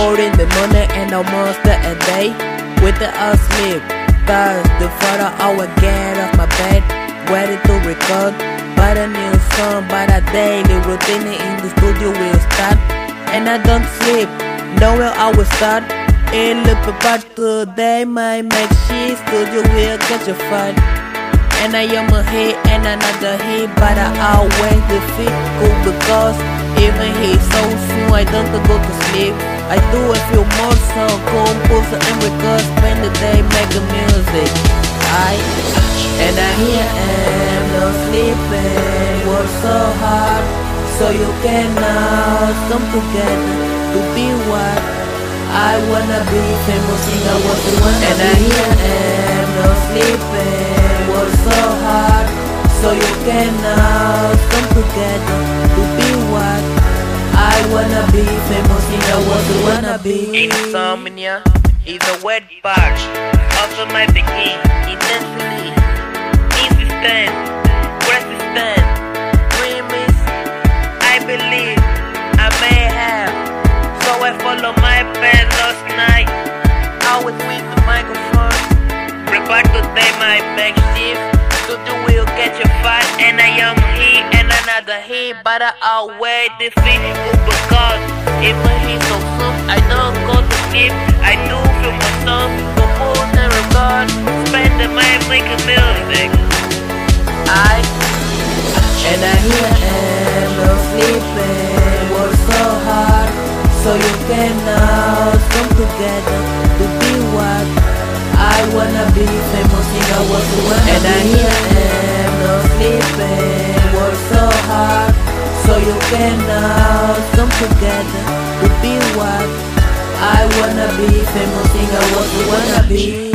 holding the money and almost a day. With the sleep, cause the photo always get off my bed, ready to record. But a new song, but a daily routine in the studio will start. And I don't sleep, nowhere I will start. In the part today, my make shit studio will catch a fight. And I am a hit and another hit, but I always defeat cool because even hit so soon I don't go to sleep. I do a few more songs, compose and record, spend the day making music. And I here am not sleeping, work so hard, so you can now come together to be what I wanna be. Famous singer was the one. And I here am not sleeping, work so hard, so you can now come together to be what I wanna be. Famous singer was the wanna be. Insomnia is a wet patch of my begin intensely. Insistent, persistent, dreaming, I believe I may have. So I follow my path last night. I was with the microphone. Prepare today my makeshift. So you will get your fight. And I am here and another here, but I always defeat because if I hit so soon, I don't go to sleep. I do feel my song, compose and record, spend the night making music. And I here am not sleeping, work so hard, so you can now come together to be what I wanna be. Famous singer was the one. And I here am not sleeping, work so hard, so you can now come together to be what I wanna be. Famous singer was the wanna be.